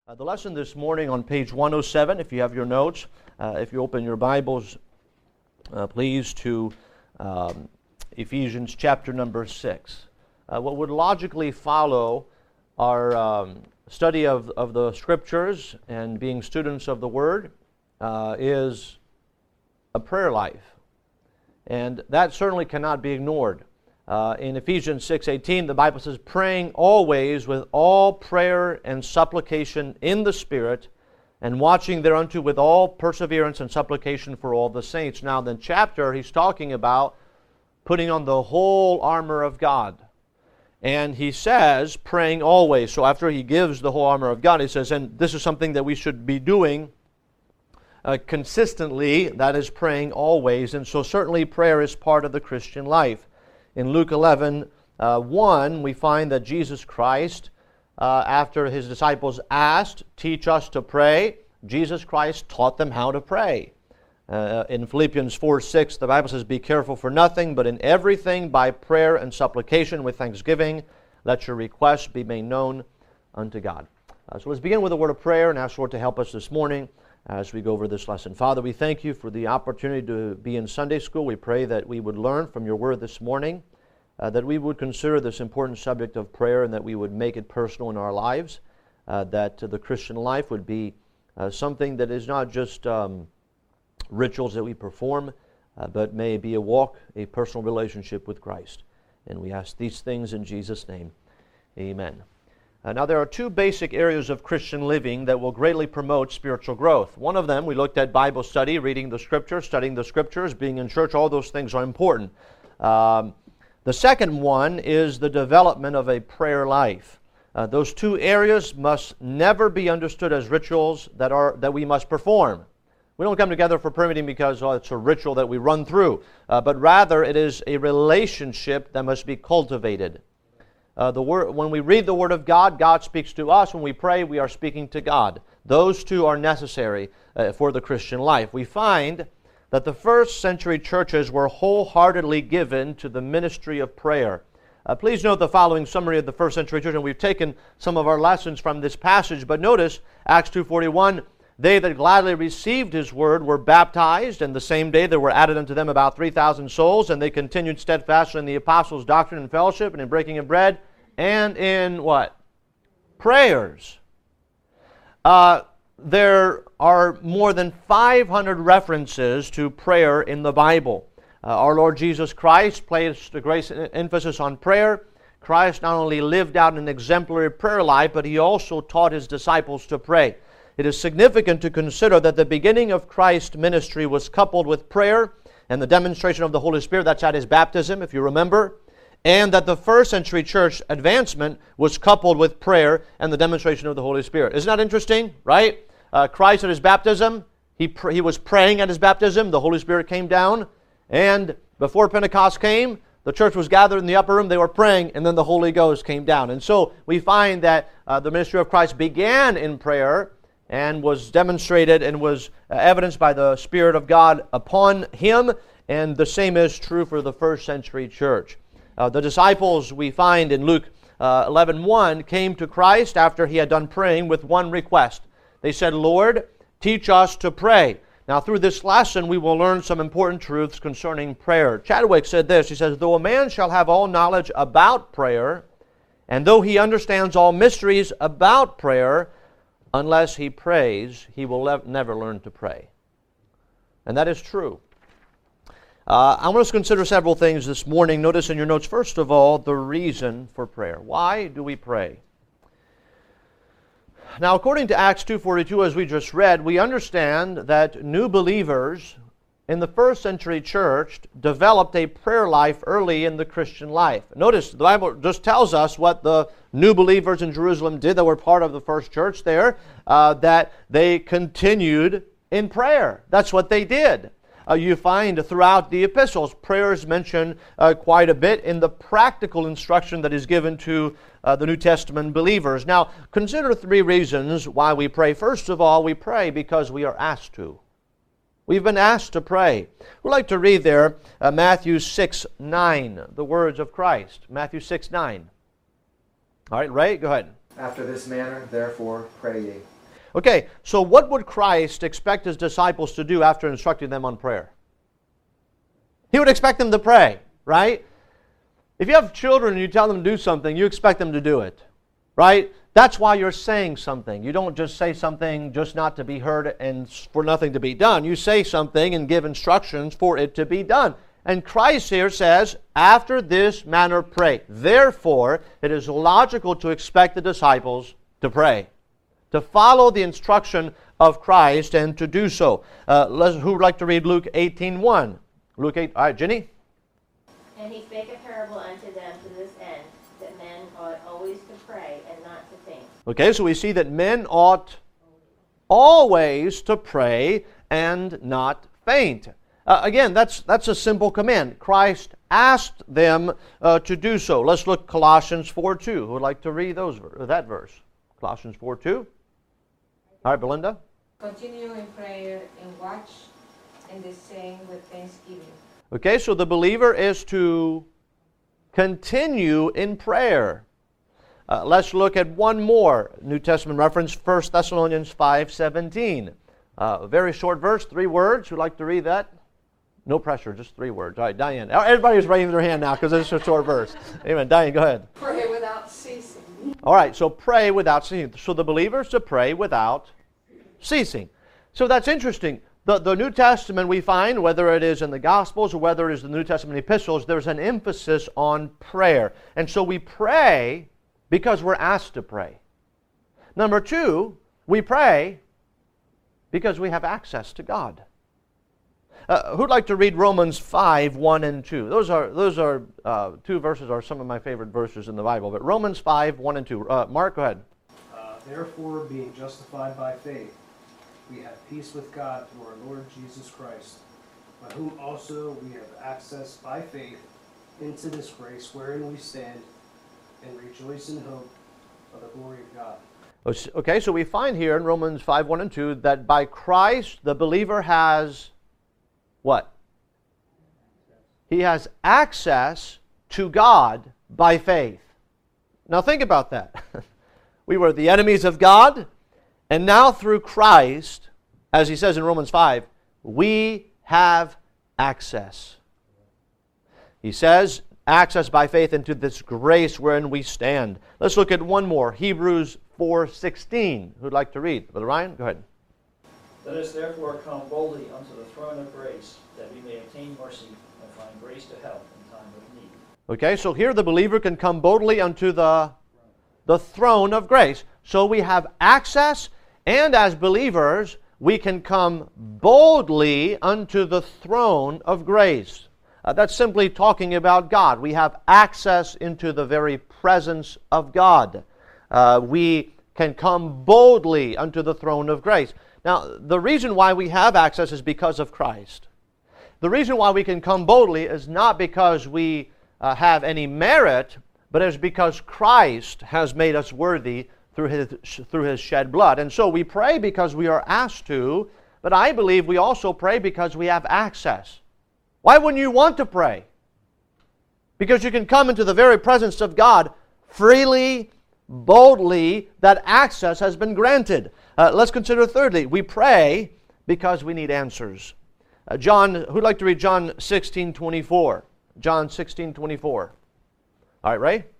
The lesson this morning on page 107, if you have your notes, if you open your Bibles, please, to Ephesians chapter number 6. What would logically follow our study of the Scriptures and being students of the Word is a prayer life. And that certainly cannot be ignored. In Ephesians 6:18, the Bible says, praying always with all prayer and supplication in the Spirit, and watching thereunto with all perseverance and supplication for all the saints. Now, in the chapter, he's talking about putting on the whole armor of God. And he says, praying always. So after he gives the whole armor of God, he says, and this is something that we should be doing consistently, that is praying always. And so certainly prayer is part of the Christian life. In Luke 11:1, we find that Jesus Christ, after his disciples asked, teach us to pray, Jesus Christ taught them how to pray. In Philippians 4:6, the Bible says, be careful for nothing, but in everything by prayer and supplication with thanksgiving, let your requests be made known unto God. So let's begin with a word of prayer and ask the Lord to help us this morning as we go over this lesson. Father, we thank you for the opportunity to be in Sunday school. We pray that we would learn from your word this morning, that we would consider this important subject of prayer and that we would make it personal in our lives, that the Christian life would be something that is not just rituals that we perform, but may be a walk, a personal relationship with Christ. And we ask these things in Jesus' name. Amen. Now there are two basic areas of Christian living that will greatly promote spiritual growth. One of them, we looked at Bible study, reading the Scriptures, studying the Scriptures, being in church. All those things are important. The second one is the development of a prayer life. Those two areas must never be understood as rituals that we must perform. We don't come together for prayer meeting because it's a ritual that we run through, but rather it is a relationship that must be cultivated. When we read the Word of God, God speaks to us. When we pray, we are speaking to God. Those two are necessary for the Christian life. We find that the first century churches were wholeheartedly given to the ministry of prayer. Please note the following summary of the first century church, and we've taken some of our lessons from this passage, but notice Acts 2:41, they that gladly received his word were baptized, and the same day there were added unto them about 3,000 souls, and they continued steadfastly in the apostles' doctrine and fellowship, and in breaking of bread, and in what? Prayers. There are more than 500 references to prayer in the Bible. Our Lord Jesus Christ placed a great emphasis on prayer. Christ not only lived out an exemplary prayer life, but he also taught his disciples to pray. It is significant to consider that the beginning of Christ's ministry was coupled with prayer and the demonstration of the Holy Spirit. That's at his baptism, if you remember. And that the first century church advancement was coupled with prayer and the demonstration of the Holy Spirit. Isn't that interesting, right? Christ at his baptism, he was praying at his baptism. The Holy Spirit came down. And before Pentecost came, the church was gathered in the upper room. They were praying, and then the Holy Ghost came down. And so we find that the ministry of Christ began in prayer and was demonstrated and was evidenced by the Spirit of God upon him. And the same is true for the first century church. The disciples, we find in Luke 11:1, came to Christ after he had done praying with one request. They said, Lord, teach us to pray. Now, through this lesson, we will learn some important truths concerning prayer. Chadwick said this, he says, though a man shall have all knowledge about prayer, and though he understands all mysteries about prayer, unless he prays, he will never learn to pray. And that is true. I want us to consider several things this morning. Notice in your notes, first of all, the reason for prayer. Why do we pray? Now, according to Acts 2:42, as we just read, we understand that new believers in the first century church developed a prayer life early in the Christian life. Notice, the Bible just tells us what the new believers in Jerusalem did that were part of the first church there, that they continued in prayer. That's what they did. You find throughout the epistles, prayer is mentioned quite a bit in the practical instruction that is given to the New Testament believers. Now, consider three reasons why we pray. First of all, we pray because we are asked to. We've been asked to pray. We'd like to read there Matthew 6:9, the words of Christ. Matthew 6:9. All right, Ray, go ahead. After this manner, therefore, pray ye. Okay, so what would Christ expect his disciples to do after instructing them on prayer? He would expect them to pray, right? If you have children and you tell them to do something, you expect them to do it, right? That's why you're saying something. You don't just say something just not to be heard and for nothing to be done. You say something and give instructions for it to be done. And Christ here says, after this manner pray. Therefore, it is logical to expect the disciples to pray, to follow the instruction of Christ and to do so. Who would like to read Luke 18:1? Luke 8. All right, Jenny? And he spake a parable unto them to this end, that men ought always to pray and not to faint. Okay, so we see that men ought always to pray and not faint. Again, that's a simple command. Christ asked them to do so. Let's look Colossians 4:2. Who would like to read that verse? Colossians 4:2. All right, Belinda. Continue in prayer and watch and the same with thanksgiving. Okay, so the believer is to continue in prayer. Let's look at one more New Testament reference, 1 Thessalonians 5:17. A very short verse, 3 words. Who'd like to read that? No pressure, just 3 words. All right, Diane. Everybody's raising their hand now because it's a short verse. Amen. Diane, go ahead. Pray without ceasing. All right, so pray without ceasing. So the believer is to pray without ceasing. So that's interesting. The New Testament we find, whether it is in the Gospels or whether it is the New Testament epistles, there's an emphasis on prayer. And so we pray because we're asked to pray. Number 2, we pray because we have access to God. Who'd like to read Romans 5:1 and 2? Those are 2 verses are some of my favorite verses in the Bible. But Romans 5:1 and 2. Mark, go ahead. Therefore, being justified by faith, we have peace with God through our Lord Jesus Christ, by whom also we have access by faith into this grace wherein we stand, and rejoice in hope of the glory of God. Okay, so we find here in Romans 5:1 and 2 that by Christ the believer has what? He has access to God by faith. Now think about that. We were the enemies of God, and now through Christ, as he says in Romans 5, we have access. He says, access by faith into this grace wherein we stand. Let's look at one more, Hebrews 4:16. Who'd like to read? Brother Ryan, go ahead. Let us therefore come boldly unto the throne of grace, that we may obtain mercy and find grace to help in time of need. Okay, so here the believer can come boldly unto the throne of grace. So we have access, and as believers, we can come boldly unto the throne of grace. That's simply talking about God. We have access into the very presence of God. We can come boldly unto the throne of grace. Now, the reason why we have access is because of Christ. The reason why we can come boldly is not because we have any merit, but it's because Christ has made us worthy through His shed blood. And so we pray because we are asked to, but I believe we also pray because we have access. Why wouldn't you want to pray? Because you can come into the very presence of God freely, boldly. That access has been granted. Let's consider thirdly, we pray because we need answers. Who'd like to read John 16:24? John 16:24. All right, Ray?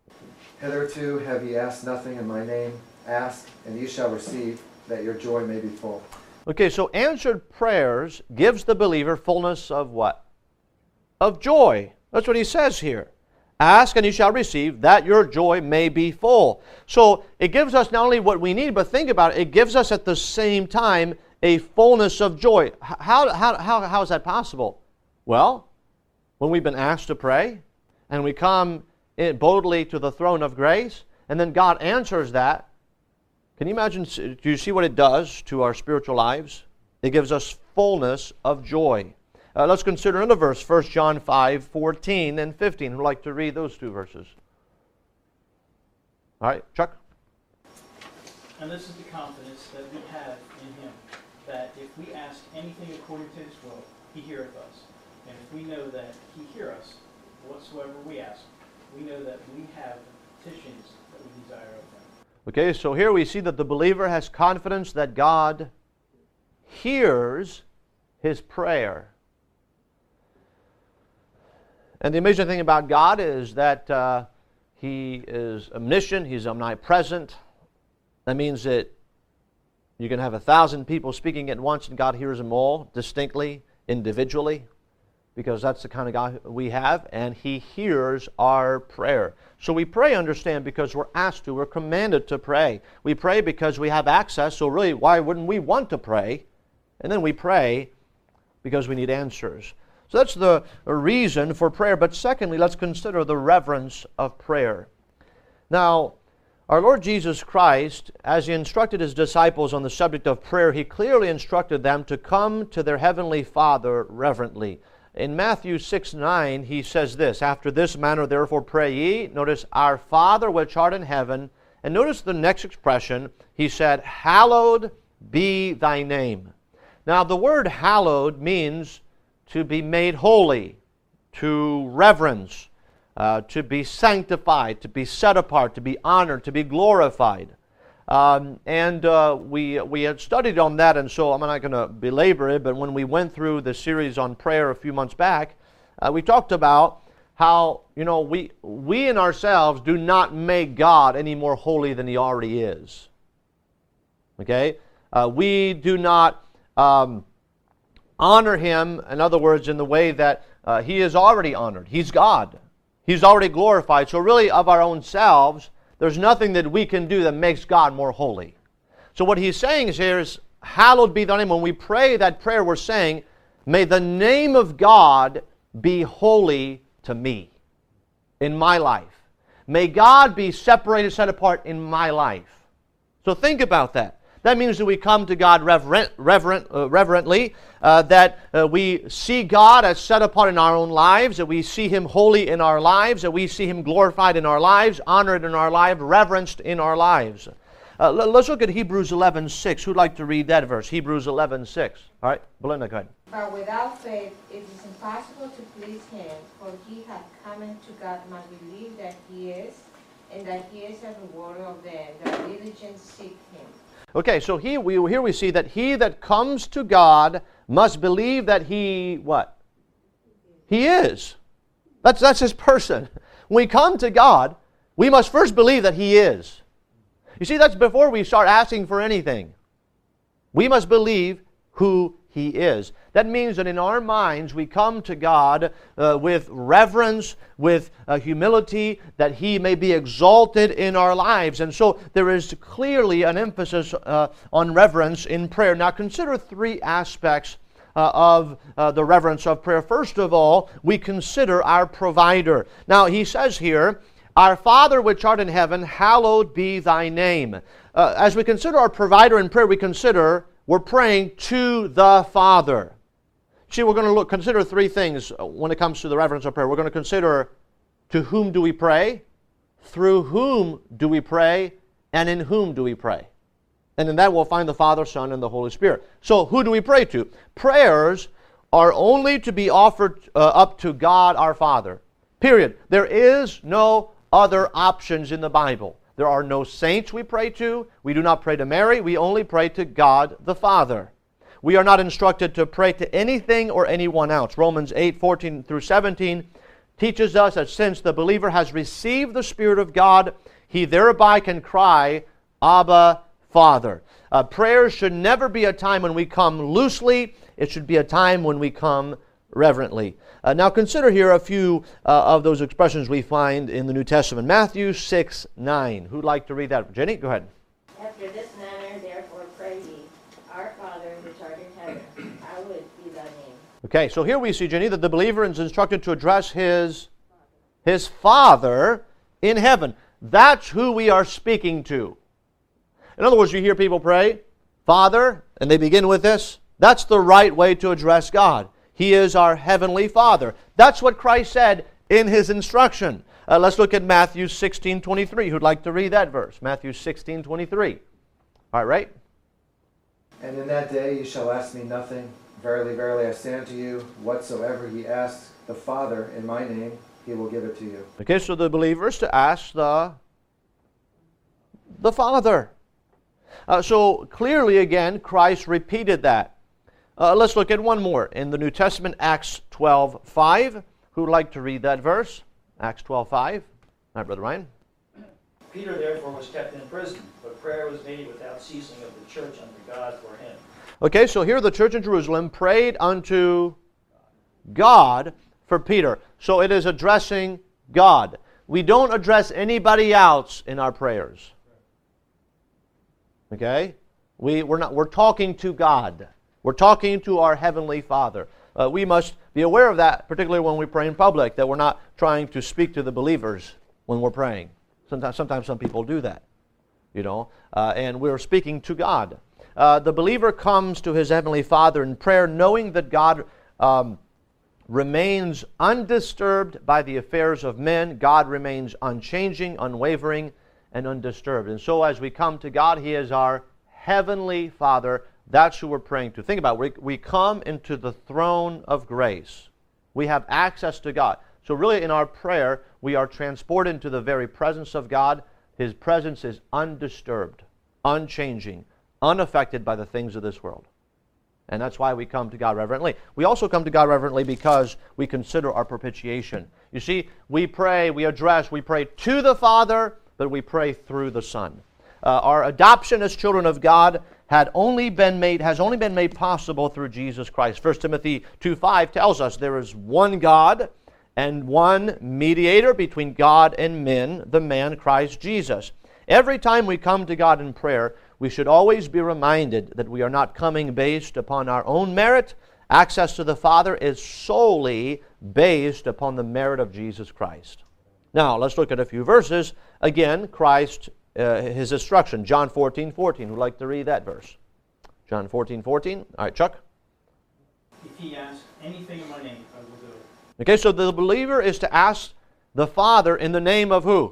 Hitherto have ye asked nothing in my name. Ask, and ye shall receive, that your joy may be full. Okay, so answered prayers gives the believer fullness of what? Of joy. That's what he says here. Ask and you shall receive, that your joy may be full. So it gives us not only what we need, but think about it, it gives us at the same time a fullness of joy. How is that possible? Well, when we've been asked to pray, and we come boldly to the throne of grace, and then God answers that, can you imagine, do you see what it does to our spiritual lives? It gives us fullness of joy. Let's consider another verse, 1 John 5:14 and 15. Who'd like to read those 2 verses? All right, Chuck? And this is the confidence that we have in Him, that if we ask anything according to His will, He heareth us. And if we know that He hear us, whatsoever we ask, we know that we have petitions that we desire of Him. Okay, so here we see that the believer has confidence that God hears his prayer. And the amazing thing about God is that He is omniscient, He's omnipresent. That means that you can have 1,000 people speaking at once and God hears them all distinctly, individually, because that's the kind of God we have, and He hears our prayer. So we pray, understand, because we're asked to, we're commanded to pray. We pray because we have access, so really, why wouldn't we want to pray? And then we pray because we need answers. So that's the reason for prayer. But secondly, let's consider the reverence of prayer. Now, our Lord Jesus Christ, as He instructed His disciples on the subject of prayer, He clearly instructed them to come to their Heavenly Father reverently. In Matthew 6:9, He says this, "After this manner therefore pray ye," notice, "Our Father which art in heaven," and notice the next expression, He said, "Hallowed be thy name." Now the word hallowed means to be made holy, to reverence, to be sanctified, to be set apart, to be honored, to be glorified. We had studied on that, and so I'm not going to belabor it, but when we went through the series on prayer a few months back, we talked about how, we in ourselves do not make God any more holy than He already is. Okay? We do not honor Him, in other words, in the way that He is already honored. He's God. He's already glorified. So really, of our own selves, there's nothing that we can do that makes God more holy. So what He's saying here is, hallowed be thy name. When we pray that prayer, we're saying, may the name of God be holy to me, in my life. May God be separated, set apart in my life. So think about that. That means that we come to God reverently, that we see God as set apart in our own lives, that we see Him holy in our lives, that we see Him glorified in our lives, honored in our lives, reverenced in our lives. Let's look at Hebrews 11:6. Who'd like to read that verse? Hebrews 11:6. All right, Belinda, go ahead. But without faith it is impossible to please Him, for he that cometh to God must believe that He is, and that He is a rewarder of them that diligently seek Him. Okay, so here we see that he that comes to God must believe that He, what? He is. That's His person. When we come to God, we must first believe that He is. You see, that's before we start asking for anything. We must believe who He is. That means that in our minds we come to God with reverence, with humility, that He may be exalted in our lives. And so there is clearly an emphasis on reverence in prayer. Now consider three aspects of the reverence of prayer. First of all, we consider our provider. Now He says here, "Our Father which art in heaven, hallowed be thy name." As we consider our provider in prayer, we're praying to the Father. See, we're going to consider three things when it comes to the reverence of prayer. We're going to consider, to whom do we pray, through whom do we pray, and in whom do we pray. And in that we'll find the Father, Son, and the Holy Spirit. So who do we pray to? Prayers are only to be offered up to God our Father. Period. There is no other options in the Bible. There are no saints we pray to. We do not pray to Mary. We only pray to God the Father. We are not instructed to pray to anything or anyone else. Romans 8:14 through 17 teaches us that since the believer has received the Spirit of God, he thereby can cry, Abba, Father. Prayer should never be a time when we come loosely. It should be a time when we come reverently. Now consider here a few of those expressions we find in the New Testament. Matthew 6:9. Who'd like to read that? Jenny, go ahead. After this manner, therefore, pray ye, Our Father which art in heaven, hallowed be thy name. Okay, so here we see, Jenny, that the believer is instructed to address his Father in heaven. That's who we are speaking to. In other words, you hear people pray, Father, and they begin with this. That's the right way to address God. He is our Heavenly Father. That's what Christ said in His instruction. Let's look at Matthew 16:23. Who'd like to read that verse? Matthew 16:23. All right, And in that day ye shall ask me nothing. Verily, verily, I say unto you, whatsoever ye ask the Father in my name, He will give it to you. Okay, so the believer is to ask the the Father. So clearly, again, Christ repeated that. Let's look at one more. In the New Testament, Acts 12:5. Who would like to read that verse? Acts 12:5. All right, Brother Ryan. Peter therefore was kept in prison, but prayer was made without ceasing of the church unto God for him. Okay, so here the church in Jerusalem prayed unto God for Peter. So it is addressing God. We don't address anybody else in our prayers. Okay? We're talking to God. We're talking to our Heavenly Father. We must be aware of that, particularly when we pray in public, that we're not trying to speak to the believers when we're praying. Sometimes some people do that, and we're speaking to God. The believer comes to his Heavenly Father in prayer knowing that God remains undisturbed by the affairs of men. God remains unchanging, unwavering, and undisturbed. And so as we come to God, He is our Heavenly Father. That's who we're praying to. Think about it. We come into the throne of grace. We have access to God. So really in our prayer, we are transported into the very presence of God. His presence is undisturbed, unchanging, unaffected by the things of this world. And that's why we come to God reverently. We also come to God reverently because we consider our propitiation. You see, we pray to the Father, but we pray through the Son. Our adoption as children of God has only been made possible through Jesus Christ. 1 Timothy 2:5 tells us there is one God and one mediator between God and men, the man Christ Jesus. Every time we come to God in prayer, we should always be reminded that we are not coming based upon our own merit. Access to the Father is solely based upon the merit of Jesus Christ. Now, let's look at a few verses. Again, Christ, His instruction, John 14:14. Who'd like to read that verse? John 14:14. All right, Chuck. If he asks anything in my name, I will do it. Okay, so the believer is to ask the Father in the name of who?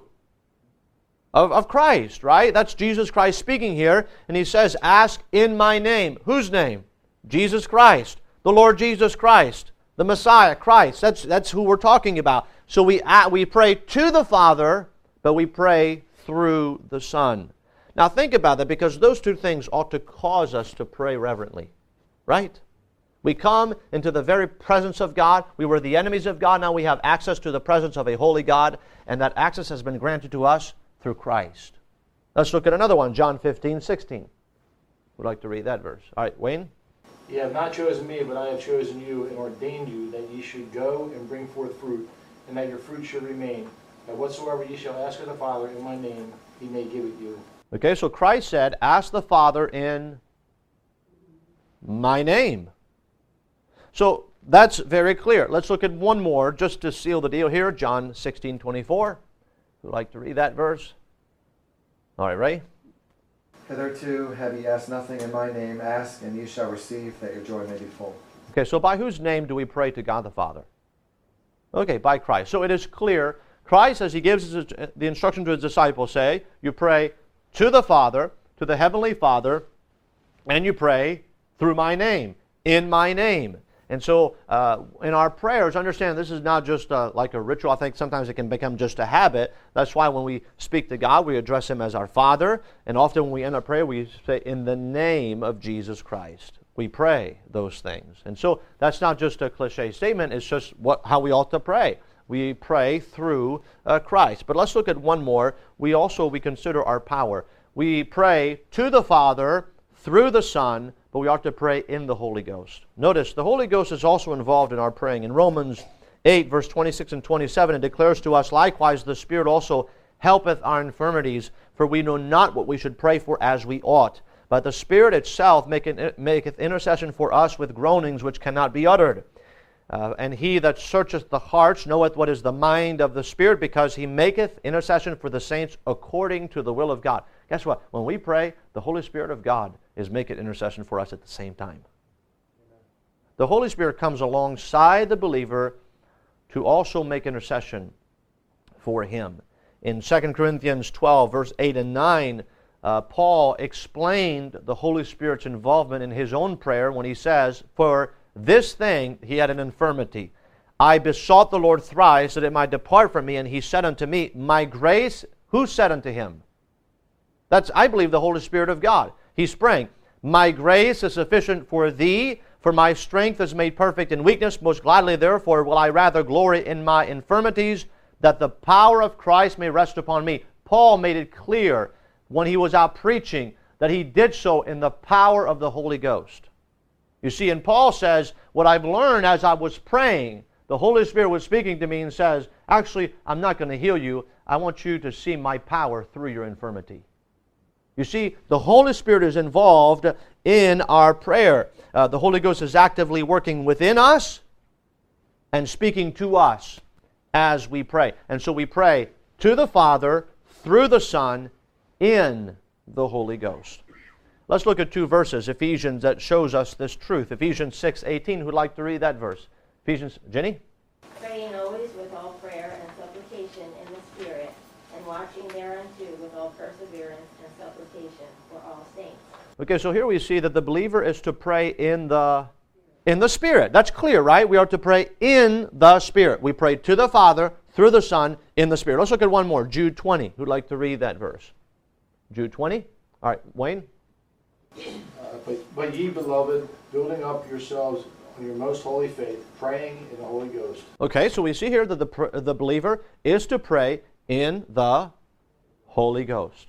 Of Christ, right? That's Jesus Christ speaking here. And He says, ask in my name. Whose name? Jesus Christ. The Lord Jesus Christ. The Messiah, Christ. That's who we're talking about. So we pray to the Father, but we pray through the Son. Now think about that, because those two things ought to cause us to pray reverently. Right? We come into the very presence of God. We were the enemies of God. Now we have access to the presence of a holy God. And that access has been granted to us through Christ. Let's look at another one, John 15:16. Would like to read that verse. All right, Wayne. Ye have not chosen me, but I have chosen you and ordained you that ye should go and bring forth fruit, and that your fruit should remain, that whatsoever ye shall ask of the Father in my name, He may give it you. Okay, so Christ said, ask the Father in my name. So that's very clear. Let's look at one more just to seal the deal here, John 16:24. Would like to read that verse? All right, Ray. Hitherto have ye asked nothing in my name. Ask, and ye shall receive, that your joy may be full. Okay, so by whose name do we pray to God the Father? Okay, by Christ. So it is clear. Christ, as He gives the instruction to His disciples, say, you pray to the Father, to the Heavenly Father, and you pray through my name, in my name. And so in our prayers, understand this is not just like a ritual. I think sometimes it can become just a habit. That's why when we speak to God, we address Him as our Father. And often when we end our prayer, we say, in the name of Jesus Christ. We pray those things. And so that's not just a cliche statement. It's just how we ought to pray. We pray through Christ. But let's look at one more. We consider our power. We pray to the Father through the Son, but we ought to pray in the Holy Ghost. Notice, the Holy Ghost is also involved in our praying. In Romans 8, verse 26 and 27, it declares to us, likewise, the Spirit also helpeth our infirmities, for we know not what we should pray for as we ought. But the Spirit itself maketh intercession for us with groanings which cannot be uttered. And He that searcheth the hearts knoweth what is the mind of the Spirit, because He maketh intercession for the saints according to the will of God. Guess what? When we pray, the Holy Spirit of God is making intercession for us at the same time. The Holy Spirit comes alongside the believer to also make intercession for him. In 2 Corinthians 12, verse 8 and 9, Paul explained the Holy Spirit's involvement in his own prayer when he says, for this thing he had an infirmity. I besought the Lord thrice that it might depart from me, and He said unto me, my grace, who said unto him? That's, I believe, the Holy Spirit of God. He's praying, my grace is sufficient for thee, for my strength is made perfect in weakness. Most gladly, therefore, will I rather glory in my infirmities, that the power of Christ may rest upon me. Paul made it clear when he was out preaching that he did so in the power of the Holy Ghost. You see, and Paul says, what I've learned as I was praying, the Holy Spirit was speaking to me and says, actually, I'm not going to heal you. I want you to see my power through your infirmity. You see, the Holy Spirit is involved in our prayer. The Holy Ghost is actively working within us and speaking to us as we pray. And so we pray to the Father, through the Son, in the Holy Ghost. Let's look at two verses, Ephesians, that shows us this truth. Ephesians 6:18. Who'd like to read that verse? Ephesians, Jenny? Praying always with all prayer and supplication in the Spirit, and watching thereunto with all perseverance and supplication for all saints. Okay, so here we see that the believer is to pray in the Spirit. That's clear, right? We are to pray in the Spirit. We pray to the Father, through the Son, in the Spirit. Let's look at one more, Jude 20. Who'd like to read that verse? Jude 20? All right, Wayne? But ye, beloved, building up yourselves on your most holy faith, praying in the Holy Ghost. Okay, so we see here that the believer is to pray in the Holy Ghost.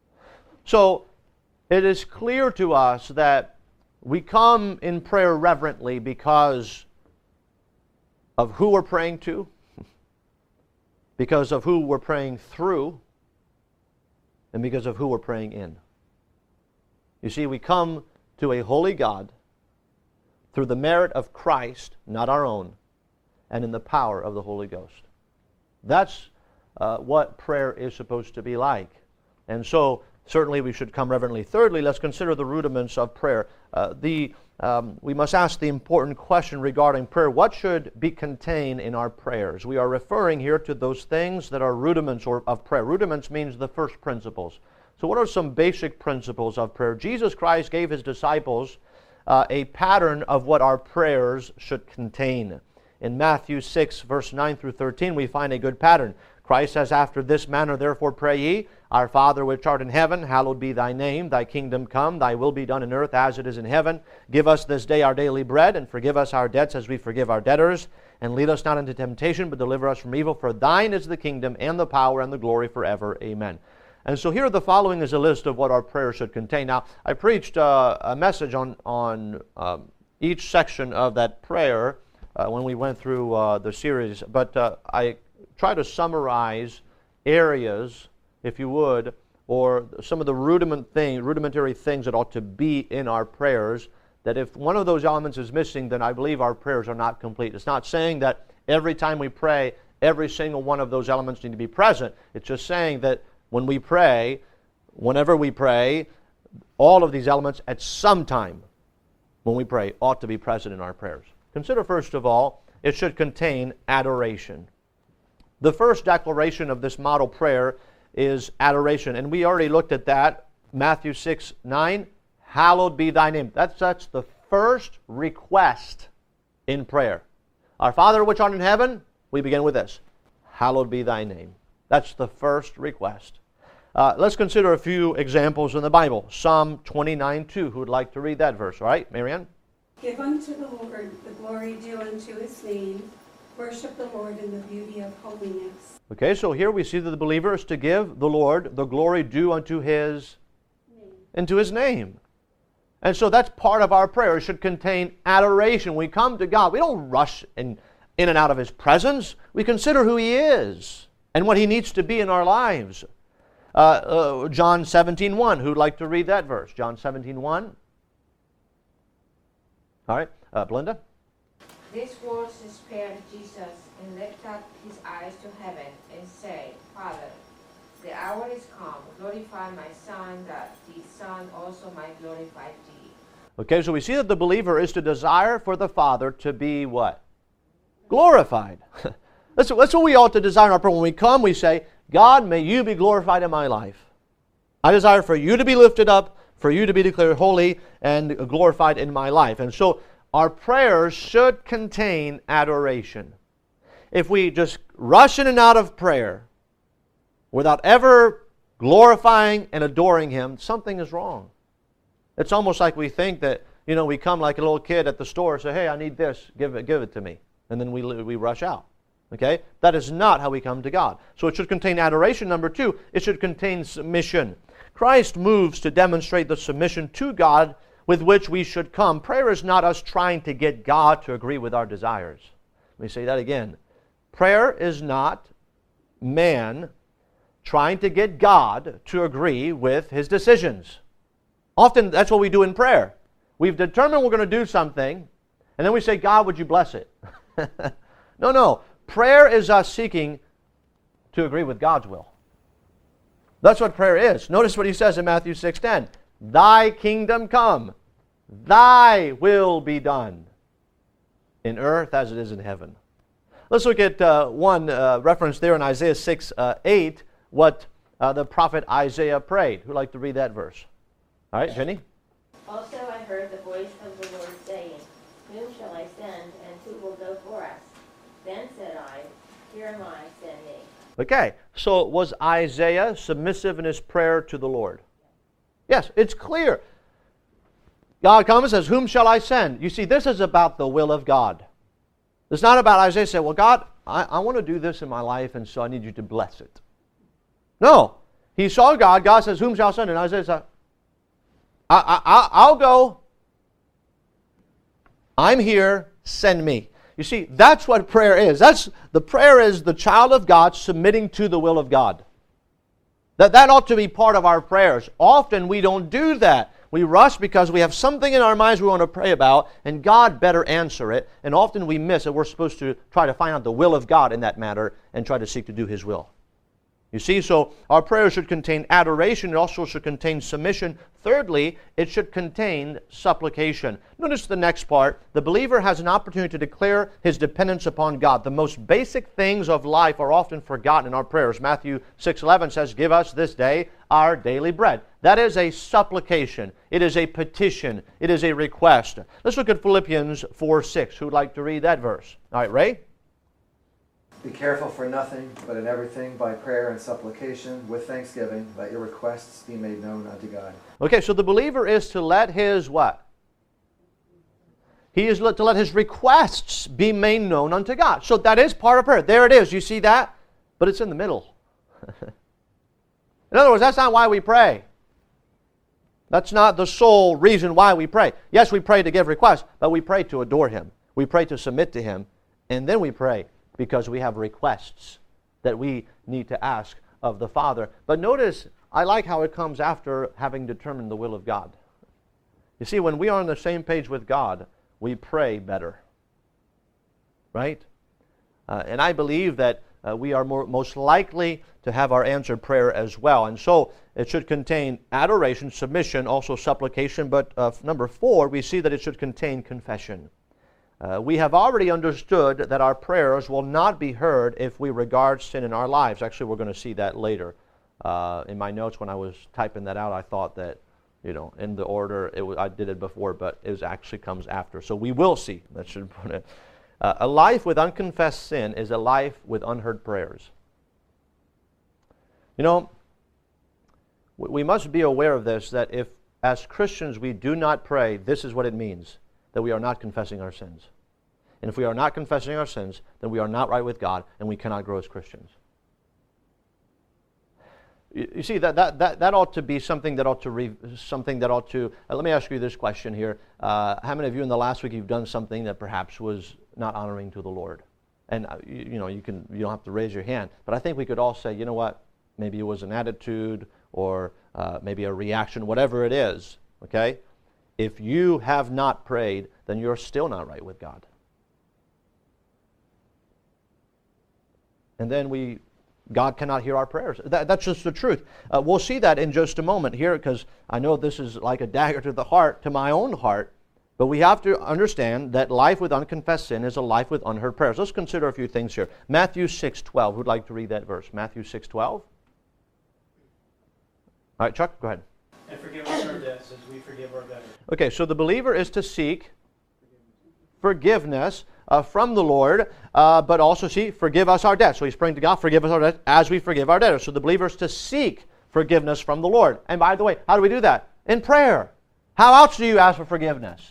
So it is clear to us that we come in prayer reverently because of who we're praying to, because of who we're praying through, and because of who we're praying in. You see, we come to a holy God through the merit of Christ, not our own, and in the power of the Holy Ghost. That's what prayer is supposed to be like. And so, certainly we should come reverently. Thirdly, let's consider the rudiments of prayer. We must ask the important question regarding prayer. What should be contained in our prayers? We are referring here to those things that are rudiments of prayer. Rudiments means the first principles. So what are some basic principles of prayer? Jesus Christ gave His disciples a pattern of what our prayers should contain. In Matthew 6, verse 9 through 13, we find a good pattern. Christ says, after this manner therefore pray ye, Our Father which art in heaven, hallowed be thy name. Thy kingdom come, thy will be done in earth as it is in heaven. Give us this day our daily bread, and forgive us our debts as we forgive our debtors. And lead us not into temptation, but deliver us from evil. For thine is the kingdom, and the power, and the glory forever. Amen. And so here the following is a list of what our prayer should contain. Now, I preached a message on each section of that prayer when we went through the series, but I try to summarize areas, if you would, or some of the rudimentary things that ought to be in our prayers, that if one of those elements is missing, then I believe our prayers are not complete. It's not saying that every time we pray, every single one of those elements need to be present. It's just saying that when we pray, whenever we pray, all of these elements at some time when we pray ought to be present in our prayers. Consider first of all, it should contain adoration. The first declaration of this model prayer is adoration, and we already looked at that. Matthew 6:9, hallowed be thy name. That's the first request in prayer. Our Father which art in heaven, we begin with this, hallowed be thy name. That's the first request. Let's consider a few examples in the Bible. Psalm 29:2. Who would like to read that verse? All right, Marianne? Give unto the Lord the glory due unto His name. Worship the Lord in the beauty of holiness. Okay, so here we see that the believer is to give the Lord the glory due unto His name. And so that's part of our prayer. It should contain adoration. We come to God. We don't rush in and out of His presence. We consider who He is and what He needs to be in our lives. John 17:1. Who'd like to read that verse? John 17:1. All right, Belinda? These words spared Jesus, and lifted up His eyes to heaven, and said, Father, the hour is come. Glorify my Son, that the Son also might glorify thee. Okay, so we see that the believer is to desire for the Father to be what? Glorified. That's what we ought to desire in our prayer. When we come, we say, God, may you be glorified in my life. I desire for you to be lifted up, for you to be declared holy and glorified in my life. And so our prayers should contain adoration. If we just rush in and out of prayer without ever glorifying and adoring Him, something is wrong. It's almost like we think that, we come like a little kid at the store and say, hey, I need this, give it to me. And then we rush out. Okay? That is not how we come to God. So it should contain adoration. Number 2, it should contain submission. Christ moves to demonstrate the submission to God with which we should come. Prayer is not us trying to get God to agree with our desires. Let me say that again. Prayer is not man trying to get God to agree with his decisions. Often that's what we do in prayer. We've determined we're going to do something, and then we say, God, would you bless it? No. Prayer is us seeking to agree with God's will. That's what prayer is. Notice what he says in Matthew 6:10. Thy kingdom come, thy will be done, in earth as it is in heaven. Let's look at one reference there in Isaiah 6:8, what the prophet Isaiah prayed. Who'd like to read that verse? All right, Jenny? Also I heard the voice of the Lord saying, Whom shall I send, and who will go for us? Then said I, Here am I, send me. Okay, so was Isaiah submissive in his prayer to the Lord? Yes, it's clear. God comes and says, Whom shall I send? You see, this is about the will of God. It's not about Isaiah saying, well, God, I want to do this in my life, and so I need you to bless it. No. He saw God. God says, Whom shall I send? And Isaiah says, I'll go. I'm here. Send me. You see, that's what prayer is. The prayer is the child of God submitting to the will of God. That ought to be part of our prayers. Often we don't do that. We rush because we have something in our minds we want to pray about, and God better answer it. And often we miss it. We're supposed to try to find out the will of God in that matter and try to seek to do His will. You see, so our prayer should contain adoration. It also should contain submission. Thirdly, it should contain supplication. Notice the next part. The believer has an opportunity to declare his dependence upon God. The most basic things of life are often forgotten in our prayers. Matthew 6:11 says, Give us this day our daily bread. That is a supplication. It is a petition. It is a request. Let's look at Philippians 4:6. Who would like to read that verse? All right, Ray? Be careful for nothing, but in everything by prayer and supplication with thanksgiving, let your requests be made known unto God. Okay, so the believer is to let his what? He is to let his requests be made known unto God. So that is part of prayer. There it is. You see that? But it's in the middle. In other words, that's not why we pray. That's not the sole reason why we pray. Yes, we pray to give requests, but we pray to adore Him. We pray to submit to Him. And then we pray because we have requests that we need to ask of the Father. But notice, I like how it comes after having determined the will of God. You see, when we are on the same page with God, we pray better. Right? And I believe that we are most likely to have our answered prayer as well. And so it should contain adoration, submission, also supplication. But number 4, we see that it should contain confession. We have already understood that our prayers will not be heard if we regard sin in our lives. Actually, we're going to see that later. In my notes, when I was typing that out, I thought that, in the order, I did it before, but it actually comes after. So we will see. That should put it. A life with unconfessed sin is a life with unheard prayers. We must be aware of this, that if, as Christians, we do not pray, this is what it means. That we are not confessing our sins. And if we are not confessing our sins, then we are not right with God, and we cannot grow as Christians. You see, that ought to be something that ought to, let me ask you this question here. How many of you in the last week you've done something that perhaps was not honoring to the Lord? And you don't have to raise your hand, but I think we could all say, you know what, maybe it was an attitude or maybe a reaction, whatever it is, okay? If you have not prayed, then you're still not right with God. And then God cannot hear our prayers. That's just the truth. We'll see that in just a moment here, because I know this is like a dagger to the heart, to my own heart. But we have to understand that life with unconfessed sin is a life with unheard prayers. Let's consider a few things here. Matthew 6:12. Who'd like to read that verse? Matthew 6:12. All right, Chuck, go ahead. And forgive us our debts as we forgive our debtors. Okay, so the believer is to seek forgiveness from the Lord, but also forgive us our debts. So he's praying to God, forgive us our debts as we forgive our debtors. So the believer is to seek forgiveness from the Lord. And by the way, how do we do that? In prayer. How else do you ask for forgiveness?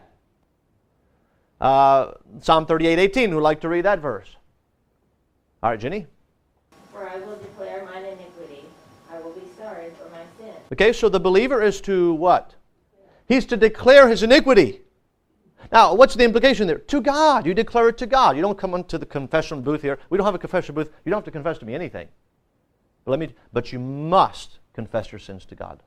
Psalm 38:18. Who'd like to read that verse? All right, Jenny. For I will declare mine iniquity. I will be sorry for my sin. Okay, so the believer is to what? He's to declare his iniquity. Now, what's the implication there? To God. You declare it to God. You don't come into the confession booth here. We don't have a confession booth. You don't have to confess to me anything. But you must confess your sins to God.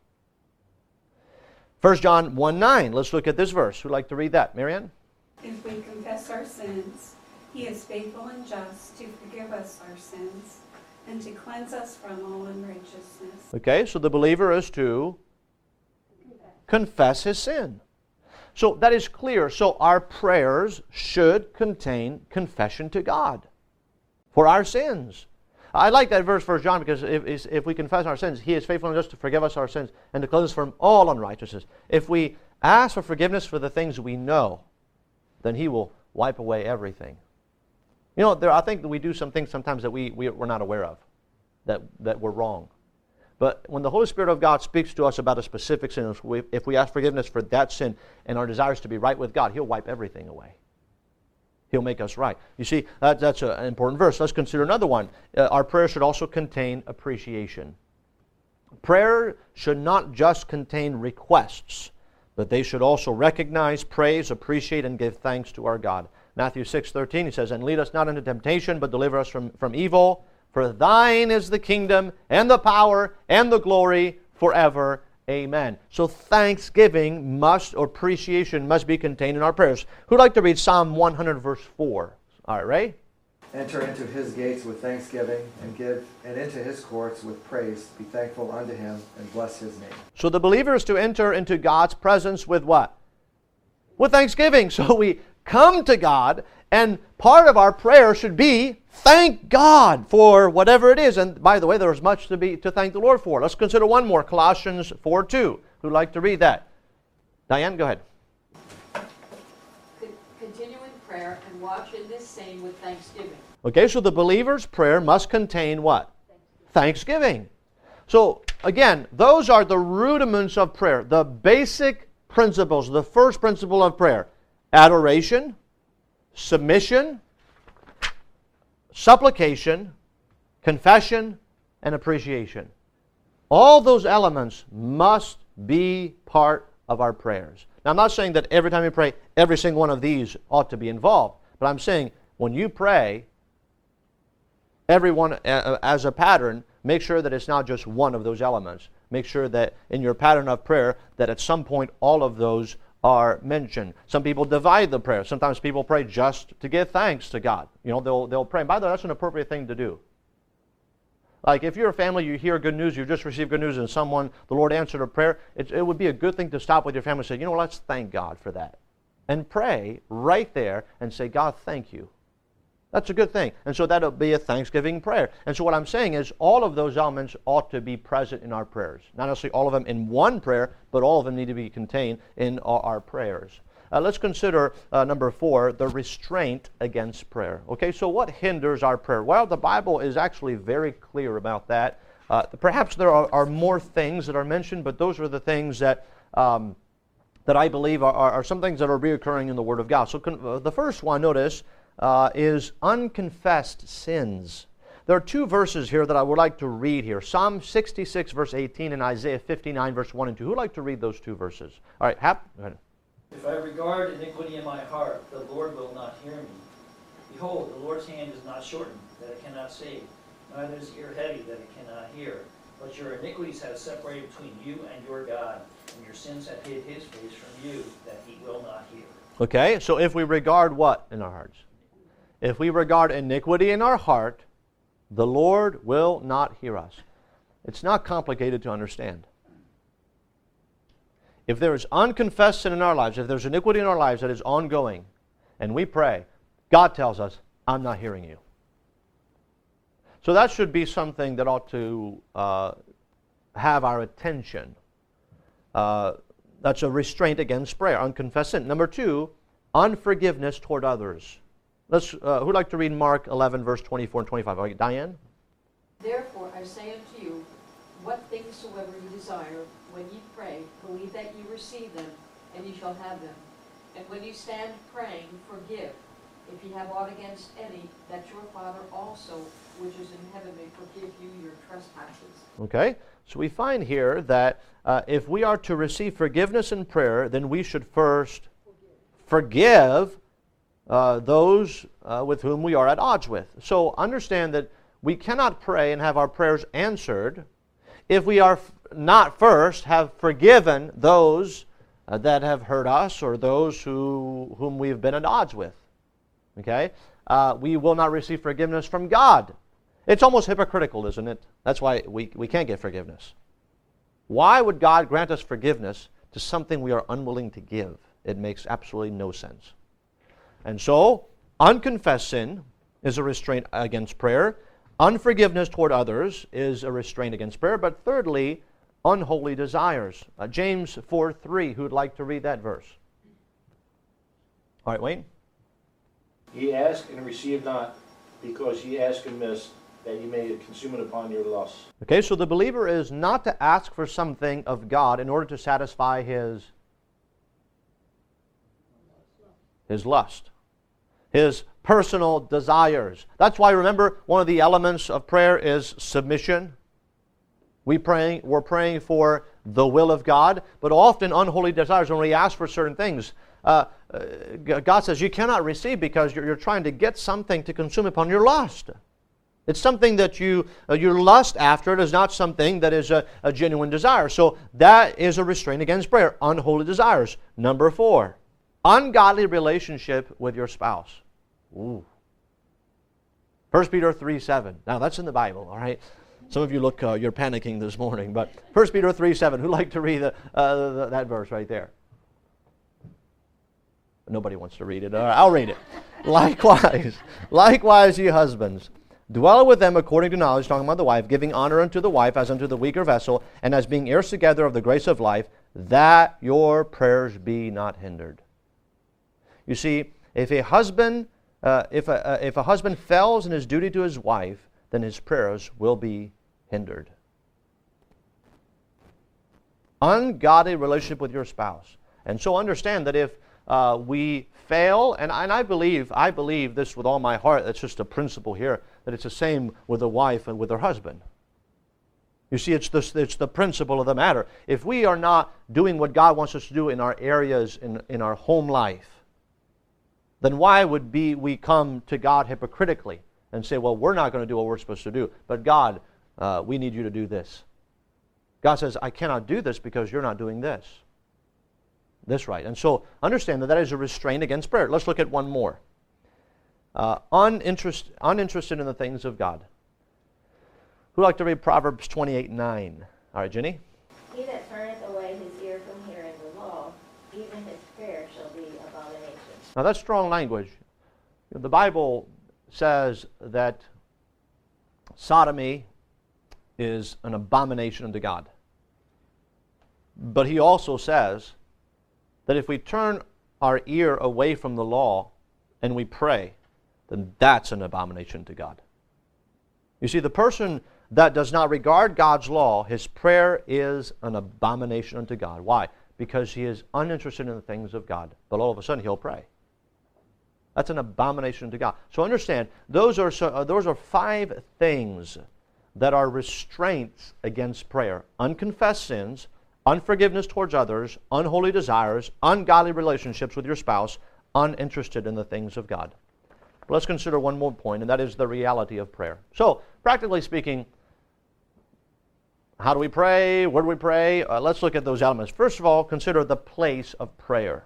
1 John 1:9. Let's look at this verse. Who'd like to read that? Marianne? If we confess our sins, He is faithful and just to forgive us our sins and to cleanse us from all unrighteousness. Okay, so the believer is to confess his sin. So that is clear. So our prayers should contain confession to God for our sins. I like that verse, 1 John, because if we confess our sins, He is faithful and just to forgive us our sins and to cleanse us from all unrighteousness. If we ask for forgiveness for the things we know, then He will wipe away everything. You know, I think that we do some things sometimes that we're not aware of, that we're wrong. But when the Holy Spirit of God speaks to us about a specific sin, if we ask forgiveness for that sin and our desires to be right with God, He'll wipe everything away. He'll make us right. You see, that's an important verse. Let's consider another one. Our prayer should also contain appreciation. Prayer should not just contain requests, but they should also recognize, praise, appreciate, and give thanks to our God. Matthew 6:13, He says, "And lead us not into temptation, but deliver us from evil. For thine is the kingdom, and the power, and the glory, forever. Amen." So thanksgiving appreciation must be contained in our prayers. Who'd like to read Psalm 100, verse 4? All right, Ray? Enter into His gates with thanksgiving, and into His courts with praise. Be thankful unto Him, and bless His name. So the believer is to enter into God's presence with what? With thanksgiving. So we come to God, and part of our prayer should be thank God for whatever it is. And by the way, there's much to thank the Lord for. Let's consider one more, Colossians 4:2. Who'd like to read that? Diane, go ahead. Continue in prayer and watch in this same with thanksgiving. Okay, so the believer's prayer must contain what? Thanksgiving. So again, those are the rudiments of prayer, the basic principles, the first principle of prayer: adoration, submission, supplication, confession, and appreciation. All those elements must be part of our prayers. Now, I'm not saying that every time you pray, every single one of these ought to be involved. But I'm saying when you pray, everyone as a pattern, make sure that it's not just one of those elements. Make sure that in your pattern of prayer, that at some point all of those are mentioned. Some people divide the prayer. Sometimes people pray just to give thanks to God. You know, they'll pray. And by the way, that's an appropriate thing to do. Like if you're a family, you hear good news, you just received good news, and the Lord answered a prayer, it would be a good thing to stop with your family and say, you know what, let's thank God for that. And pray right there and say, God, thank you. That's a good thing. And so that'll be a thanksgiving prayer. And so what I'm saying is all of those elements ought to be present in our prayers. Not necessarily all of them in one prayer, but all of them need to be contained in our prayers. Let's consider number 4, the restraint against prayer. Okay, so what hinders our prayer? Well, the Bible is actually very clear about that. Perhaps there are more things that are mentioned, but those are the things that I believe are some things that are reoccurring in the Word of God. So the first one, notice, is unconfessed sins. There are 2 verses here that I would like to read here. Psalm 66, verse 18, and Isaiah 59, verse 1 and 2. Who would like to read those 2 verses? All right, go ahead. If I regard iniquity in my heart, the Lord will not hear me. Behold, the Lord's hand is not shortened, that it cannot save, neither is ear heavy, that it cannot hear. But your iniquities have separated between you and your God, and your sins have hid His face from you, that He will not hear. Okay, so if we regard what in our hearts? If we regard iniquity in our heart, the Lord will not hear us. It's not complicated to understand. If there is unconfessed sin in our lives, if there's iniquity in our lives that is ongoing, and we pray, God tells us, I'm not hearing you. So that should be something that ought to have our attention. That's a restraint against prayer, unconfessed sin. Number 2, unforgiveness toward others. Who'd like to read Mark 11, verse 24 and 25? Diane? Therefore I say unto you, what things soever you desire, when ye pray, believe that ye receive them, and ye shall have them. And when you stand praying, forgive, if ye have aught against any, that your Father also, which is in heaven, may forgive you your trespasses. Okay, so we find here that if we are to receive forgiveness in prayer, then we should first forgive those with whom we are at odds with. So understand that we cannot pray and have our prayers answered if we are not first have forgiven those that have hurt us or those whom we have been at odds with. Okay? We will not receive forgiveness from God. It's almost hypocritical, isn't it? That's why we can't get forgiveness. Why would God grant us forgiveness to something we are unwilling to give? It makes absolutely no sense. And so, unconfessed sin is a restraint against prayer. Unforgiveness toward others is a restraint against prayer. But thirdly, unholy desires. James 4:3, who would like to read that verse? All right, Wayne. Ye ask and receive not, because ye ask amiss, that ye may consume it upon your lusts. Okay, so the believer is not to ask for something of God in order to satisfy his lust, his personal desires. That's why, remember, one of the elements of prayer is submission. We're praying for the will of God, but often unholy desires, when we ask for certain things, God says you cannot receive because you're trying to get something to consume upon your lust. It's something that you lust after. It is not something that is a genuine desire. So that is a restraint against prayer. Unholy desires. Number 4, ungodly relationship with your spouse. Ooh. 1 Peter 3:7. Now that's in the Bible, all right? Some of you look, you're panicking this morning, but 1 Peter 3:7. Who'd like to read that verse right there? Nobody wants to read it. All right, I'll read it. Likewise, ye husbands, dwell with them according to knowledge, talking about the wife, giving honor unto the wife as unto the weaker vessel, and as being heirs together of the grace of life, that your prayers be not hindered. You see, if a husband fails in his duty to his wife, then his prayers will be hindered. Ungodly relationship with your spouse. And so understand that if we fail, and I believe this with all my heart, that's just a principle here, that it's the same with a wife and with her husband. You see, it's the principle of the matter. If we are not doing what God wants us to do in our areas, in our home life, then why would we come to God hypocritically and say, well, we're not going to do what we're supposed to do, but God, we need you to do this. God says, I cannot do this because you're not doing this. This right. And so understand that is a restraint against prayer. Let's look at one more. Uninterested in the things of God. Who'd like to read Proverbs 28:9? All right, Jenny. He that turneth away his ear from hearing the law, even his prayer shall be abomination. Now that's strong language. The Bible says that sodomy is an abomination unto God. But he also says that if we turn our ear away from the law and we pray, then that's an abomination to God. You see, the person that does not regard God's law, his prayer is an abomination unto God. Why? Because he is uninterested in the things of God. But all of a sudden he'll pray. That's an abomination to God. So understand, those are 5 things that are restraints against prayer. Unconfessed sins, unforgiveness towards others, unholy desires, ungodly relationships with your spouse, uninterested in the things of God. But let's consider one more point, and that is the reality of prayer. So, practically speaking, how do we pray? Where do we pray? Let's look at those elements. First of all, consider the place of prayer.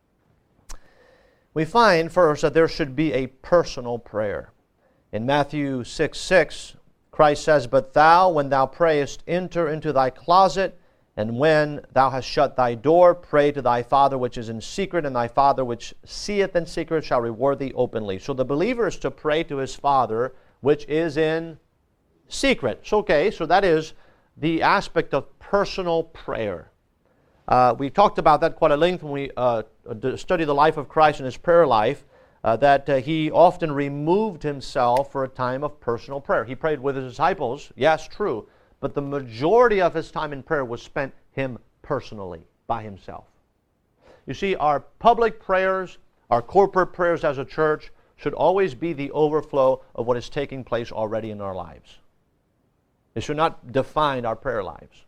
We find first that there should be a personal prayer. In Matthew 6:6, Christ says, But thou, when thou prayest, enter into thy closet, and when thou hast shut thy door, pray to thy Father which is in secret, and thy Father which seeth in secret shall reward thee openly. So the believer is to pray to his Father which is in secret. So that is the aspect of personal prayer. We talked about that quite at length when we studied the life of Christ and his prayer life, that he often removed himself for a time of personal prayer. He prayed with his disciples, yes, true, but the majority of his time in prayer was spent him personally, by himself. You see, our public prayers, our corporate prayers as a church, should always be the overflow of what is taking place already in our lives. It should not define our prayer lives.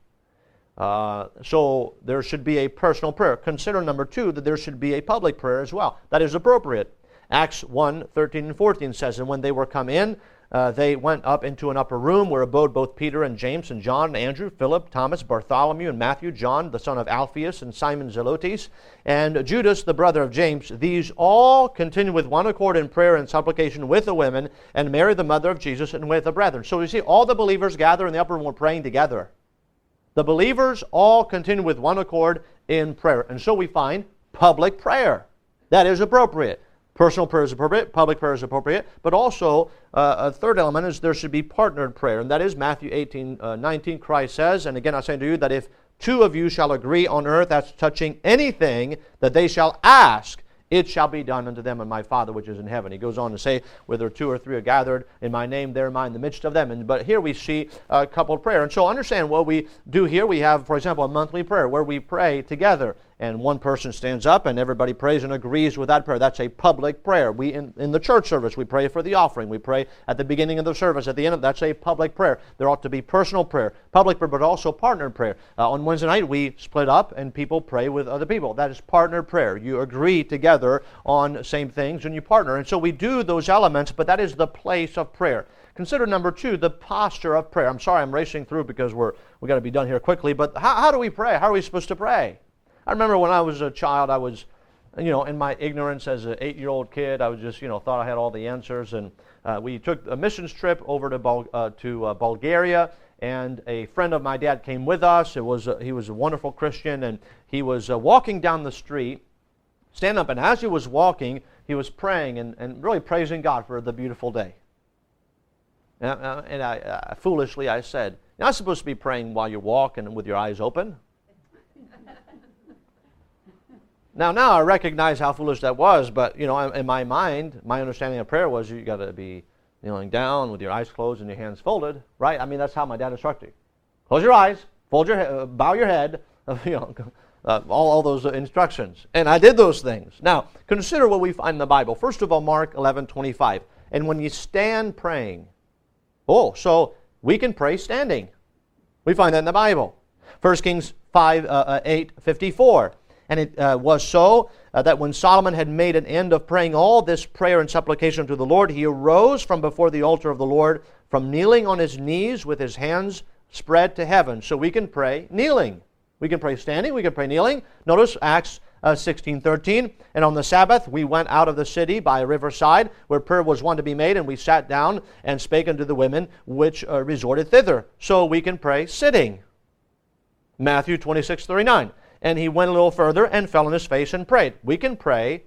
So there should be a personal prayer. Consider, number 2, that there should be a public prayer as well. That is appropriate. Acts 1:13 and 14 says, "And when they were come in, they went up into an upper room where abode both Peter and James and John and Andrew, Philip, Thomas, Bartholomew, and Matthew, John, the son of Alphaeus, and Simon Zelotes, and Judas, the brother of James. These all continued with one accord in prayer and supplication with the women, and Mary, the mother of Jesus, and with the brethren." So you see, all the believers gather in the upper room were praying together. The believers all continue with one accord in prayer. And so we find public prayer. That is appropriate. Personal prayer is appropriate, public prayer is appropriate, but also a third element is there should be partnered prayer, and that is Matthew 18:19. Christ says, "And again I say to you, that if 2 of you shall agree on earth as touching anything that they shall ask, it shall be done unto them of my Father which is in heaven." He goes on to say, "Whether 2 or 3 are gathered in my name, there am I in the midst of them." But here we see a coupled prayer. And so understand what we do here. We have, for example, a monthly prayer where we pray together. And one person stands up and everybody prays and agrees with that prayer. That's a public prayer. We in the church service, we pray for the offering. We pray at the beginning of the service. At the end of that's a public prayer. There ought to be personal prayer, public prayer, but also partnered prayer. On Wednesday night, we split up and people pray with other people. That is partnered prayer. You agree together on same things and you partner. And so we do those elements, but that is the place of prayer. Consider number 2, the posture of prayer. I'm sorry, I'm racing through because we got to be done here quickly. But how do we pray? How are we supposed to pray? I remember when I was a child, I was, in my ignorance as an 8-year-old kid, I was just, thought I had all the answers. And we took a missions trip over to Bulgaria, and a friend of my dad came with us. He was a wonderful Christian, and he was walking down the street, standing up, and as he was walking, he was praying and really praising God for the beautiful day. And I foolishly, I said, "You're not supposed to be praying while you walk and with your eyes open." Now I recognize how foolish that was, but in my mind, my understanding of prayer was you got to be kneeling down with your eyes closed and your hands folded, right? I mean, that's how my dad instructed. Close your eyes, fold your head, bow your head, all those instructions, and I did those things. Now consider what we find in the Bible. First of all, Mark 11:25, and when you stand praying, so we can pray standing. We find that in the Bible. 1 Kings 8:54. And it was so that when Solomon had made an end of praying all this prayer and supplication to the Lord, he arose from before the altar of the Lord, from kneeling on his knees with his hands spread to heaven. So we can pray kneeling. We can pray standing. We can pray kneeling. Notice Acts 16:13. "And on the Sabbath we went out of the city by a riverside, where prayer was wont to be made, and we sat down and spake unto the women which resorted thither." So we can pray sitting. Matthew 26:39. "And he went a little further and fell on his face and prayed." We can pray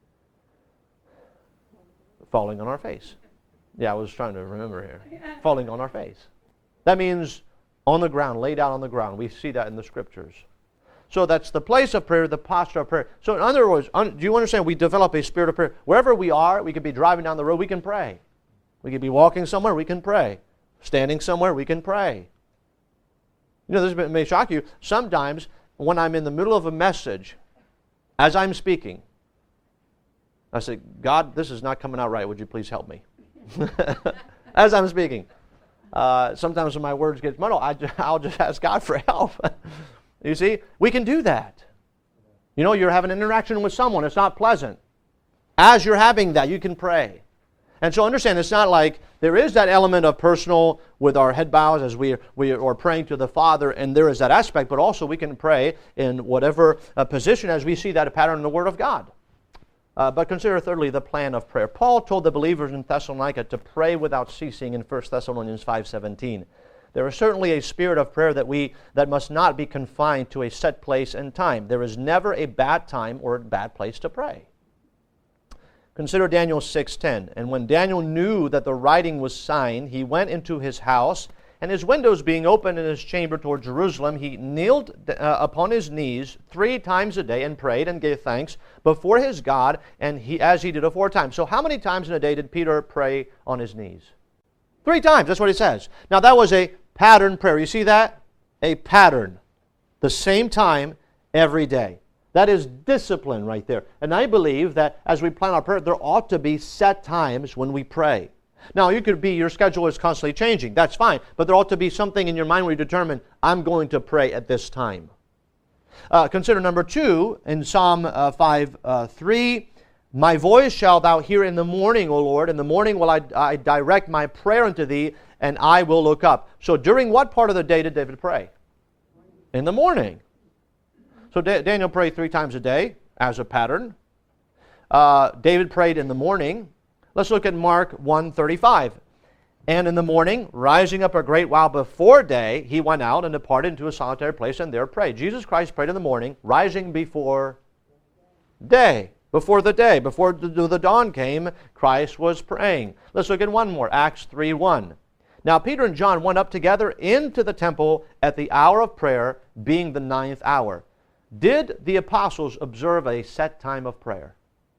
falling on our face. Yeah, I was trying to remember here. Falling on our face. That means on the ground, laid out on the ground. We see that in the Scriptures. So that's the place of prayer, the posture of prayer. So in other words, do you understand? We develop a spirit of prayer. Wherever we are, we could be driving down the road, we can pray. We could be walking somewhere, we can pray. Standing somewhere, we can pray. This may shock you. Sometimes when I'm in the middle of a message, as I'm speaking, I say, "God, this is not coming out right. Would you please help me?" As I'm speaking. Sometimes when my words get muddled, I'll just ask God for help. You see, we can do that. You're having an interaction with someone. It's not pleasant. As you're having that, you can pray. And so understand, it's not like there is that element of personal with our head bows as we are praying to the Father, and there is that aspect, but also we can pray in whatever position as we see that pattern in the Word of God. But consider thirdly the plan of prayer. Paul told the believers in Thessalonica to pray without ceasing in 1 Thessalonians 5:17. There is certainly a spirit of prayer that must not be confined to a set place and time. There is never a bad time or a bad place to pray. Consider Daniel 6:10. "And when Daniel knew that the writing was signed, he went into his house, and his windows being open in his chamber toward Jerusalem, he kneeled upon his knees 3 times a day and prayed and gave thanks before his God, and as he did aforetime." So how many times in a day did Peter pray on his knees? 3 times. That's what it says. Now that was a pattern prayer. You see that? A pattern. The same time every day. That is discipline right there. And I believe that as we plan our prayer, there ought to be set times when we pray. Now, your schedule is constantly changing. That's fine. But there ought to be something in your mind where you determine, I'm going to pray at this time. Consider number 2 in Psalm 5:3. My voice shalt thou hear in the morning, O Lord. In the morning will I direct my prayer unto thee, and I will look up. So during what part of the day did David pray? In the morning. So Daniel prayed 3 times a day as a pattern. David prayed in the morning. Let's look at Mark 1:35. And in the morning, rising up a great while before day, he went out and departed into a solitary place and there prayed. Jesus Christ prayed in the morning, rising before day. Before the day, before the dawn came, Christ was praying. Let's look at one more, Acts 3:1. Now Peter and John went up together into the temple at the hour of prayer, being the 9th hour. Did the apostles observe a set time of prayer?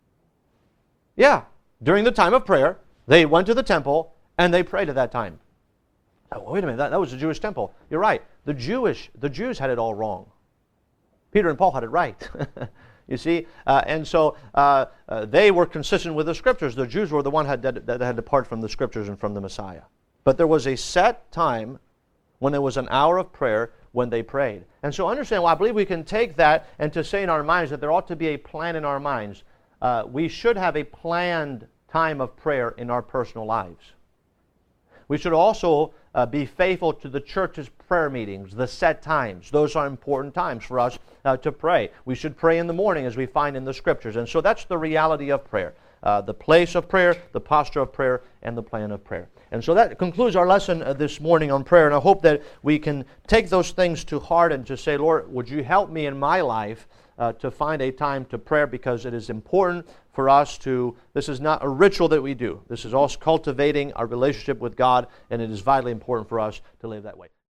Yeah. During the time of prayer, they went to the temple and they prayed at that time. Oh, wait a minute, that was the Jewish temple. You're right. The Jews had it all wrong. Peter and Paul had it right. You see? And so they were consistent with the Scriptures. The Jews were the one that had departed from the Scriptures and from the Messiah. But there was a set time when there was an hour of prayer when they prayed. And so understand, well, I believe we can take that and to say in our minds that there ought to be a plan in our minds. We should have a planned time of prayer in our personal lives. We should also be faithful to the church's prayer meetings, the set times. Those are important times for us to pray. We should pray in the morning as we find in the Scriptures. And so that's the reality of prayer. The place of prayer, the posture of prayer, and the plan of prayer. And so that concludes our lesson this morning on prayer. And I hope that we can take those things to heart and to say, Lord, would you help me in my life to find a time to prayer, because it is important for us to, this is not a ritual that we do. This is also cultivating our relationship with God, and it is vitally important for us to live that way.